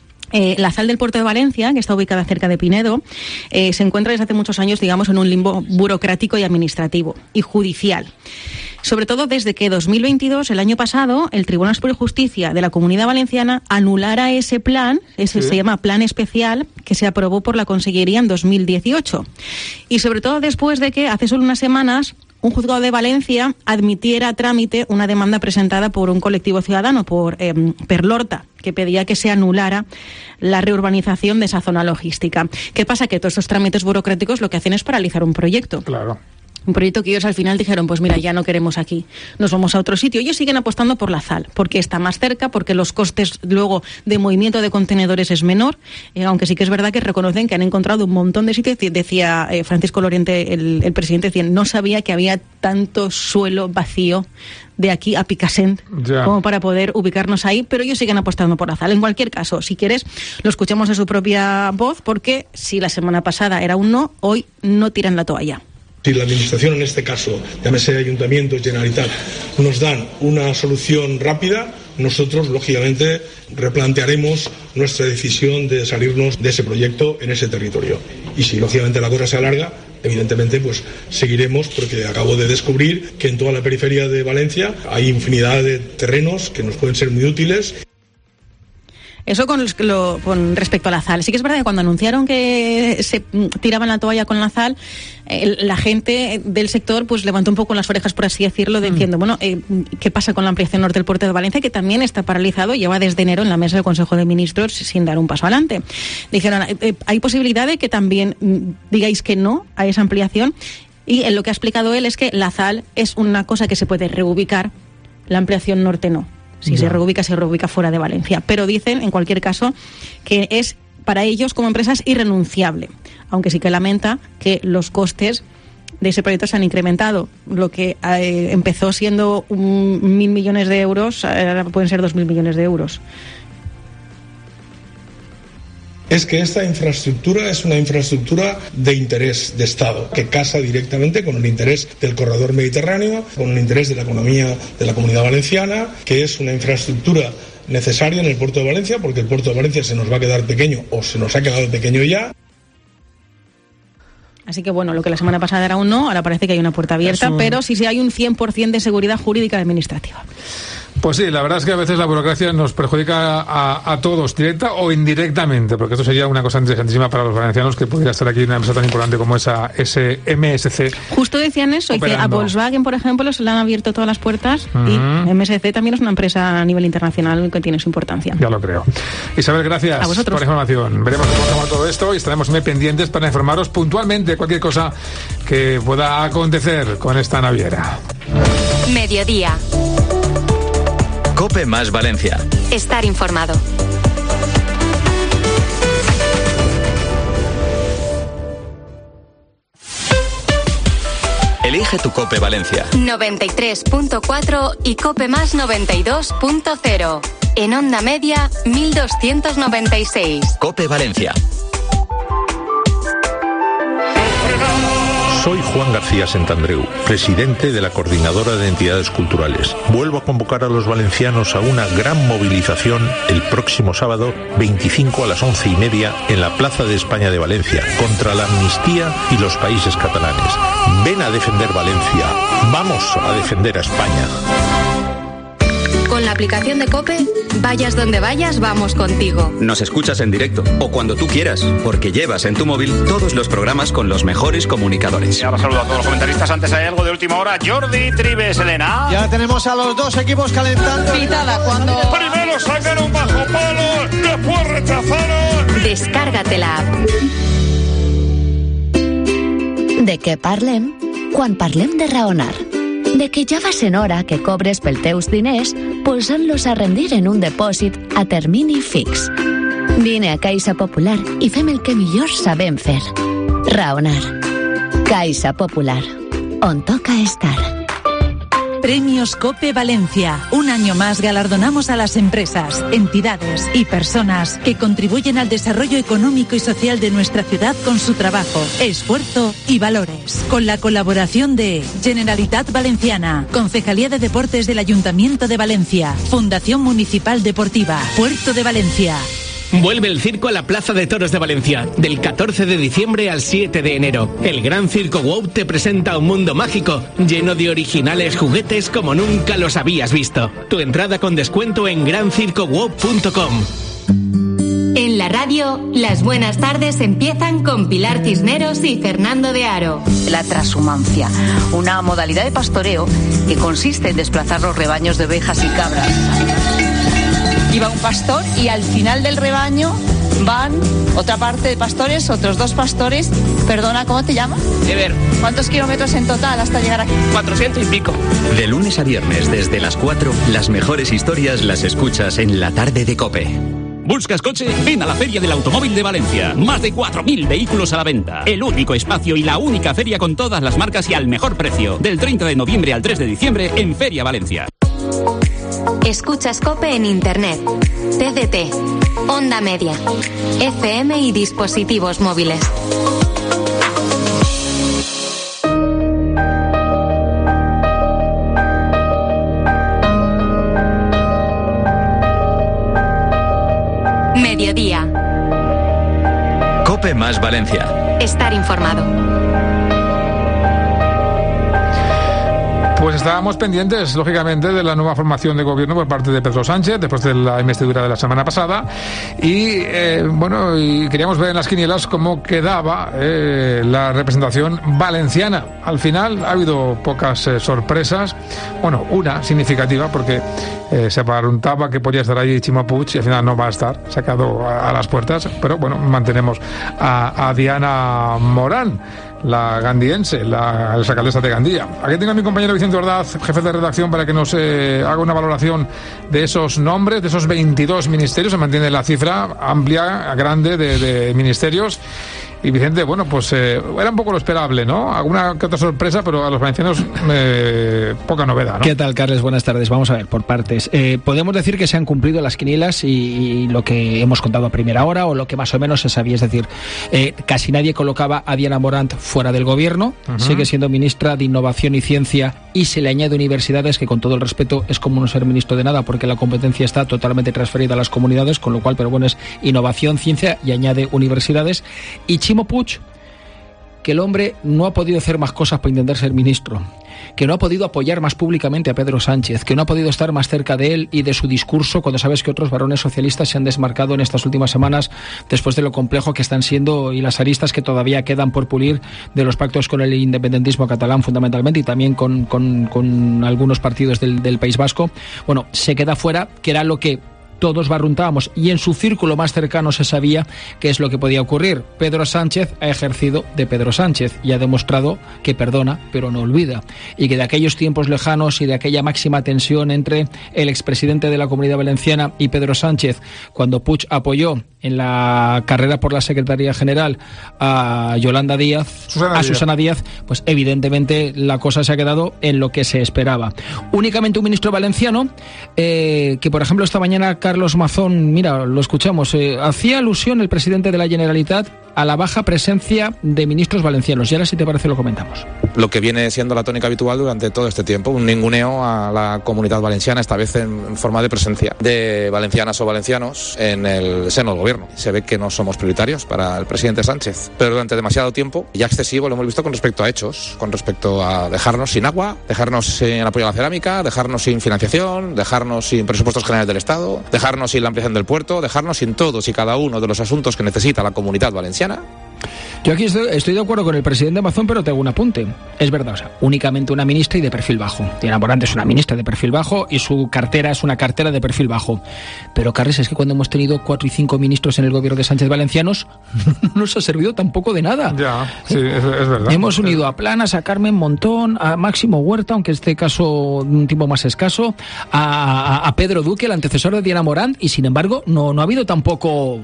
La sal del puerto de Valencia, que está ubicada cerca de Pinedo, se encuentra desde hace muchos años, digamos, en un limbo burocrático y administrativo y judicial. Sobre todo desde que 2022, el año pasado, el Tribunal Superior de Justicia de la Comunidad Valenciana anulara ese plan, se llama Plan Especial, que se aprobó por la Consellería en 2018. Y sobre todo después de que hace solo unas semanas un juzgado de Valencia admitiera a trámite una demanda presentada por un colectivo ciudadano, por Perlorta, que pedía que se anulara la reurbanización de esa zona logística. ¿Qué pasa? Que todos estos trámites burocráticos lo que hacen es paralizar un proyecto. Claro. Un proyecto que ellos al final dijeron, pues mira, ya no queremos aquí, nos vamos a otro sitio. Ellos siguen apostando por la ZAL, porque está más cerca, porque los costes luego de movimiento de contenedores es menor, aunque sí que es verdad que reconocen que han encontrado un montón de sitios. Decía Francisco Lorente, el presidente, decía, no sabía que había tanto suelo vacío de aquí a Picassent como para poder ubicarnos ahí, pero ellos siguen apostando por la ZAL. En cualquier caso, si quieres, lo escuchamos de su propia voz, porque si la semana pasada era un no, hoy no tiran la toalla. Si la Administración, en este caso, llámese Ayuntamientos, Generalitat, nos dan una solución rápida, nosotros, lógicamente, replantearemos nuestra decisión de salirnos de ese proyecto en ese territorio. Y si, lógicamente, la cosa se alarga, evidentemente, pues seguiremos, porque acabo de descubrir que en toda la periferia de Valencia hay infinidad de terrenos que nos pueden ser muy útiles. Eso con respecto a la ZAL. Sí que es verdad que cuando anunciaron que se tiraban la toalla con la ZAL, la gente del sector pues levantó un poco las orejas, por así decirlo, diciendo, bueno, ¿qué pasa con la ampliación norte del puerto de Valencia? Que también está paralizado, lleva desde enero en la mesa del Consejo de Ministros sin dar un paso adelante. Dijeron, ¿hay posibilidad de que también digáis que no a esa ampliación? Y lo que ha explicado él es que la ZAL es una cosa que se puede reubicar, la ampliación norte no. Si se reubica fuera de Valencia. Pero dicen, en cualquier caso, que es para ellos como empresas irrenunciable. Aunque sí que lamenta que los costes de ese proyecto se han incrementado. Lo que empezó siendo 1.000 millones de euros, ahora pueden ser 2.000 millones de euros. Es que esta infraestructura es una infraestructura de interés de Estado, que casa directamente con el interés del corredor mediterráneo, con el interés de la economía de la Comunidad Valenciana, que es una infraestructura necesaria en el puerto de Valencia, porque el puerto de Valencia se nos va a quedar pequeño, o se nos ha quedado pequeño ya. Así que bueno, lo que la semana pasada era un no, ahora parece que hay una puerta abierta, pero sí hay un 100% de seguridad jurídica y administrativa. Pues sí, la verdad es que a veces la burocracia nos perjudica a todos, directa o indirectamente, porque esto sería una cosa interesantísima para los valencianos, que pudiera estar aquí una empresa tan importante como esa MSC. Justo decían eso, que a Volkswagen, por ejemplo, se le han abierto todas las puertas, y MSC también es una empresa a nivel internacional que tiene su importancia. Ya lo creo. Isabel, gracias por la información. Veremos cómo se llama todo esto y estaremos muy pendientes para informaros puntualmente de cualquier cosa que pueda acontecer con esta naviera. Mediodía. COPE más Valencia. Estar informado. Elige tu COPE Valencia. 93.4 y COPE más 92.0. En onda media, 1296. COPE Valencia. Soy Juan García Santandreu, presidente de la Coordinadora de Entidades Culturales. Vuelvo a convocar a los valencianos a una gran movilización el próximo sábado 25 a las 11:30 en la Plaza de España de Valencia, contra la amnistía y los países catalanes. Ven a defender Valencia. Vamos a defender a España. Con la aplicación de COPE, vayas donde vayas, vamos contigo. Nos escuchas en directo o cuando tú quieras, porque llevas en tu móvil todos los programas con los mejores comunicadores. Y ahora saludo a todos los comentaristas. Antes hay algo de última hora. Jordi, Tribes, Elena. Ya tenemos a los dos equipos calentando. Pitada cuando... Primero sacaron bajo palo, después rechazaron. Descárgate la app. De què parlem? Quan parlem de raonar. De que ja va sent hora que cobres pel teus diners posant-los a rendir en un depòsit a termini fix. Vine a Caixa Popular i fem el que millor sabem fer. Raonar. Caixa Popular. On toca estar. Premios COPE Valencia. Un año más galardonamos a las empresas, entidades y personas que contribuyen al desarrollo económico y social de nuestra ciudad con su trabajo, esfuerzo y valores. Con la colaboración de Generalitat Valenciana, Concejalía de Deportes del Ayuntamiento de Valencia, Fundación Municipal Deportiva, Puerto de Valencia. Vuelve el circo a la Plaza de Toros de Valencia, del 14 de diciembre al 7 de enero. El Gran Circo Wow te presenta un mundo mágico, lleno de originales juguetes como nunca los habías visto. Tu entrada con descuento en grancircowow.com. En la radio, las buenas tardes empiezan con Pilar Cisneros y Fernando de Aro. La trashumancia, una modalidad de pastoreo que consiste en desplazar los rebaños de ovejas y cabras. Iba un pastor y al final del rebaño van otra parte de pastores, otros 2 pastores. Perdona, ¿cómo te llamas? Ever. ¿Cuántos kilómetros en total hasta llegar aquí? 400 y pico. De lunes a viernes desde las 4, las mejores historias las escuchas en la tarde de COPE. ¿Buscas coche? Ven a la Feria del Automóvil de Valencia. Más de 4.000 vehículos a la venta. El único espacio y la única feria con todas las marcas y al mejor precio. Del 30 de noviembre al 3 de diciembre en Feria Valencia. Escuchas COPE en Internet, TDT, Onda Media, FM y dispositivos móviles. Mediodía. COPE más Valencia. Estar informado. Pues estábamos pendientes, lógicamente, de la nueva formación de gobierno por parte de Pedro Sánchez, después de la investidura de la semana pasada. Y, y queríamos ver en las quinielas cómo quedaba la representación valenciana. Al final ha habido pocas sorpresas. Bueno, una significativa, porque se aparentaba que podía estar allí Chimo Puig y al final no va a estar. Se ha quedado a las puertas. Pero bueno, mantenemos a Diana Morán, la gandiense, la alcaldesa de Gandía. Aquí tengo a mi compañero Vicente Ordaz, jefe de redacción, para que nos haga una valoración de esos nombres, de esos 22 ministerios. Se mantiene la cifra amplia, grande de ministerios. Y Vicente, bueno, pues era un poco lo esperable, ¿no? Alguna que otra sorpresa, pero a los valencianos poca novedad, ¿no? ¿Qué tal, Carles? Buenas tardes. Vamos a ver, por partes. Podemos decir que se han cumplido las quinielas y lo que hemos contado a primera hora, o lo que más o menos se sabía. Es decir, casi nadie colocaba a Diana Morant fuera del gobierno. Uh-huh. Sigue siendo ministra de Innovación y Ciencia y se le añade universidades, que con todo el respeto es como no ser ministro de nada, porque la competencia está totalmente transferida a las comunidades, con lo cual, pero bueno, es innovación, ciencia y añade universidades. Y Chimo Puig, que el hombre no ha podido hacer más cosas para intentar ser ministro, que no ha podido apoyar más públicamente a Pedro Sánchez, que no ha podido estar más cerca de él y de su discurso, cuando sabes que otros varones socialistas se han desmarcado en estas últimas semanas después de lo complejo que están siendo y las aristas que todavía quedan por pulir de los pactos con el independentismo catalán fundamentalmente, y también con algunos partidos del País Vasco. Bueno, se queda fuera, que era lo que todos barruntábamos, y en su círculo más cercano se sabía qué es lo que podía ocurrir. Pedro Sánchez ha ejercido de Pedro Sánchez y ha demostrado que perdona pero no olvida, y que de aquellos tiempos lejanos y de aquella máxima tensión entre el expresidente de la Comunidad Valenciana y Pedro Sánchez, cuando Puig apoyó en la carrera por la Secretaría General a Susana Díaz, pues evidentemente la cosa se ha quedado en lo que se esperaba. Únicamente un ministro valenciano, que por ejemplo esta mañana Carlos Mazón, mira, lo escuchamos, hacía alusión el presidente de la Generalitat a la baja presencia de ministros valencianos. Y ahora, si te parece, lo comentamos. Lo que viene siendo la tónica habitual durante todo este tiempo, un ninguneo a la Comunidad Valenciana, esta vez en forma de presencia de valencianas o valencianos en el seno del gobierno. Se ve que no somos prioritarios para el presidente Sánchez, pero durante demasiado tiempo, ya excesivo, lo hemos visto con respecto a hechos, con respecto a dejarnos sin agua, dejarnos sin apoyo a la cerámica, dejarnos sin financiación, dejarnos sin presupuestos generales del Estado, dejarnos sin la ampliación del puerto, dejarnos sin todos y cada uno de los asuntos que necesita la Comunidad Valenciana. Yo aquí estoy de acuerdo con el presidente Mazón, pero te hago un apunte. Es verdad, o sea, únicamente una ministra y de perfil bajo. Diana Morant es una ministra de perfil bajo y su cartera es una cartera de perfil bajo. Pero, Carles, es que cuando hemos tenido 4 y 5 ministros en el gobierno de Sánchez Valencianos, no nos ha servido tampoco de nada. Ya, sí, es verdad. Hemos unido a Planas, a Carmen Montón, a Máximo Huerta, aunque en este caso un tipo más escaso, a Pedro Duque, el antecesor de Diana Morant, y sin embargo no ha habido tampoco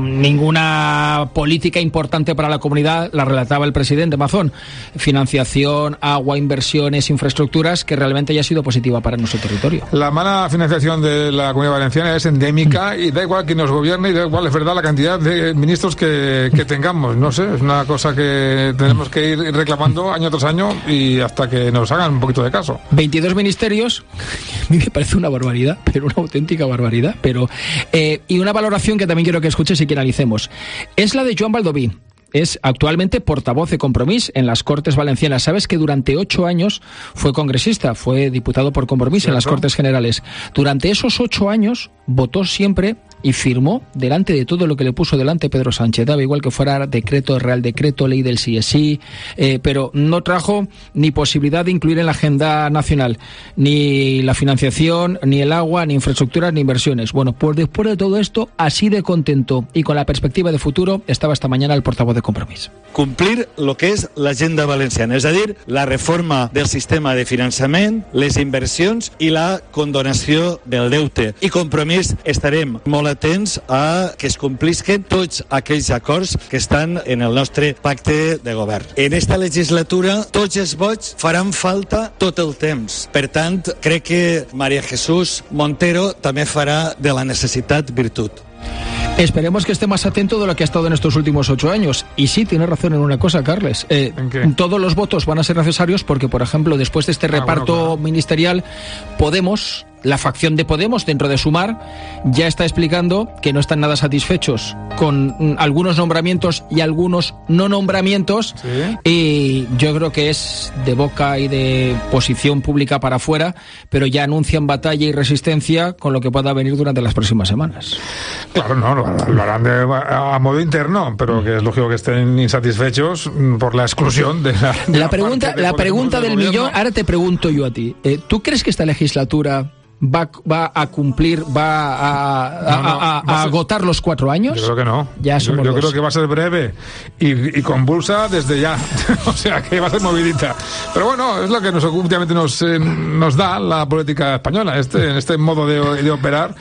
ninguna política importante para la comunidad. La relataba el presidente Mazón: financiación, agua, inversiones, infraestructuras, que realmente haya sido positiva para nuestro territorio. La mala financiación de la Comunidad Valenciana es endémica y da igual quién nos gobierne y da igual, es verdad, la cantidad de ministros que tengamos. No sé, es una cosa que tenemos que ir reclamando año tras año y hasta que nos hagan un poquito de caso. 22 ministerios, a mí me parece una barbaridad, pero una auténtica barbaridad. Pero y una valoración que también quiero que escuches y que analicemos es la de Joan Baldoví. Es actualmente portavoz de Compromís en las Cortes Valencianas. Sabes que durante 8 años fue congresista, fue diputado por Compromís en las Cortes Generales. Durante esos 8 años votó siempre y firmó delante de todo lo que le puso delante Pedro Sánchez. Daba igual que fuera decreto, real decreto, ley del sí es sí, pero no trajo ni posibilidad de incluir en la agenda nacional ni la financiación, ni el agua, ni infraestructuras, ni inversiones. Bueno, pues después de todo esto, así de contento y con la perspectiva de futuro, estaba esta mañana el portavoz de Compromís. Complir lo que és l'agenda valenciana, és a dir, la reforma del sistema de finançament, les inversions i la condonació del deute. I Compromís estarem molt atents a que es complisquen tots aquells acords que estan en el nostre pacte de govern. En esta legislatura tots els vots faran falta tot el temps. Per tant, crec que María Jesús Montero també farà de la necessitat virtut. Esperemos que esté más atento de lo que ha estado en estos últimos 8 años. Y sí, tiene razón en una cosa, Carles. Todos los votos van a ser necesarios porque, por ejemplo, después de este reparto ministerial, Podemos, la facción de Podemos, dentro de Sumar, ya está explicando que no están nada satisfechos con algunos nombramientos y algunos no nombramientos. ¿Sí? Y yo creo que es de boca y de posición pública para afuera, pero ya anuncian batalla y resistencia con lo que pueda venir durante las próximas semanas. Claro, no, lo harán a modo interno, pero que es lógico que estén insatisfechos por la exclusión de la pregunta del millón. Ahora te pregunto yo a ti. ¿Tú crees que esta legislatura va a cumplir, va a agotar los 4 años? Yo creo que no. Yo creo que va a ser breve y convulsa desde ya. O sea, que va a ser movidita. Pero bueno, es lo que últimamente nos da la política española, este modo de operar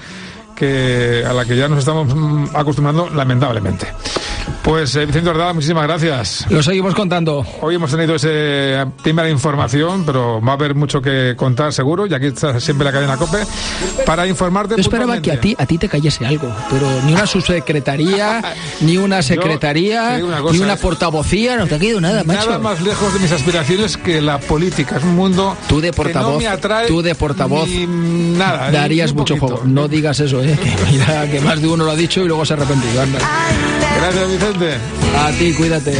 a la que ya nos estamos acostumbrando, lamentablemente. Pues Vicente Ordal, muchísimas gracias. Lo seguimos contando. Hoy hemos tenido esa primera información, pero va a haber mucho que contar seguro, y aquí está siempre la cadena COPE para informarte. Yo esperaba que a ti te cayese algo, pero ni una subsecretaría, ni una secretaría, ni una portavocía, no te ha caído nada, macho. Nada más lejos de mis aspiraciones que la política. Es un mundo que no me atrae. Tú de portavoz ni nada. Darías mucho juego. No digas eso, que más de uno lo ha dicho y luego se ha arrepentido. Anda. Gracias, Vicente. A ti, cuídate.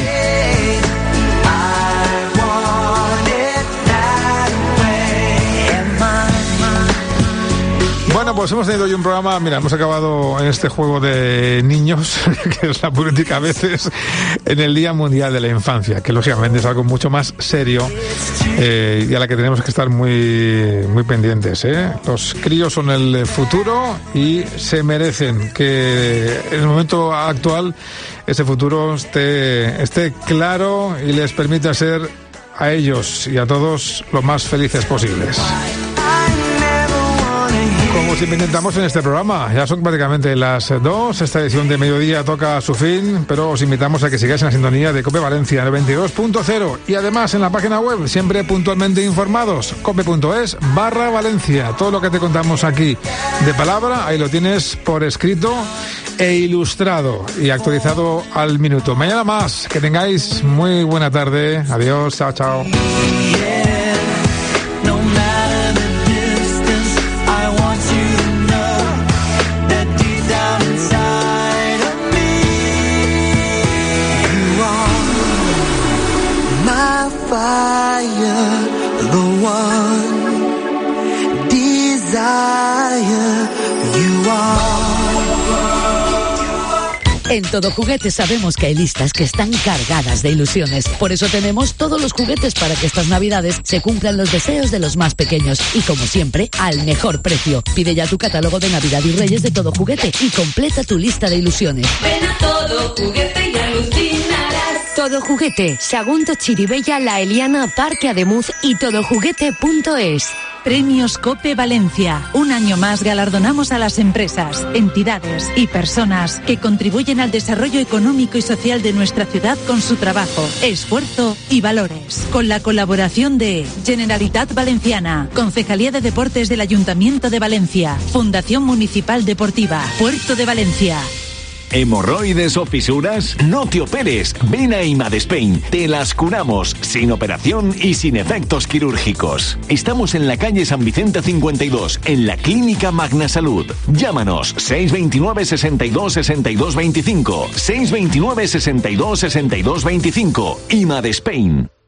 Bueno, pues hemos tenido hoy un programa, mira, hemos acabado en este juego de niños, que es la política a veces, en el Día Mundial de la Infancia, que lógicamente es algo mucho más serio y a la que tenemos que estar muy, muy pendientes. Los críos son el futuro y se merecen que en el momento actual ese futuro esté claro y les permita ser a ellos y a todos lo más felices posibles. Como siempre intentamos en este programa, ya son prácticamente las 2, esta edición de mediodía toca a su fin, pero os invitamos a que sigáis en la sintonía de COPE Valencia 92.0 y además en la página web, siempre puntualmente informados, cope.es/Valencia. Todo lo que te contamos aquí de palabra, ahí lo tienes por escrito e ilustrado y actualizado al minuto. Mañana más, que tengáis muy buena tarde. Adiós, chao, chao. En Todo Juguete sabemos que hay listas que están cargadas de ilusiones. Por eso tenemos todos los juguetes para que estas Navidades se cumplan los deseos de los más pequeños. Y como siempre, al mejor precio. Pide ya tu catálogo de Navidad y Reyes de Todo Juguete y completa tu lista de ilusiones. Ven a Todo Juguete y alucinarás. Todo Juguete, Sagunto, Chiribella, La Eliana, Parque Ademuz y todojuguete.es. Premios COPE Valencia. Un año más galardonamos a las empresas, entidades y personas que contribuyen al desarrollo económico y social de nuestra ciudad con su trabajo, esfuerzo y valores. Con la colaboración de Generalitat Valenciana, Concejalía de Deportes del Ayuntamiento de Valencia, Fundación Municipal Deportiva, Puerto de Valencia. ¿Hemorroides o fisuras? No te operes. Ven a Imadespain. Te las curamos, sin operación y sin efectos quirúrgicos. Estamos en la calle San Vicente 52, en la Clínica Magna Salud. Llámanos 629 62 62 25. 629 62 62 25. Imadespain.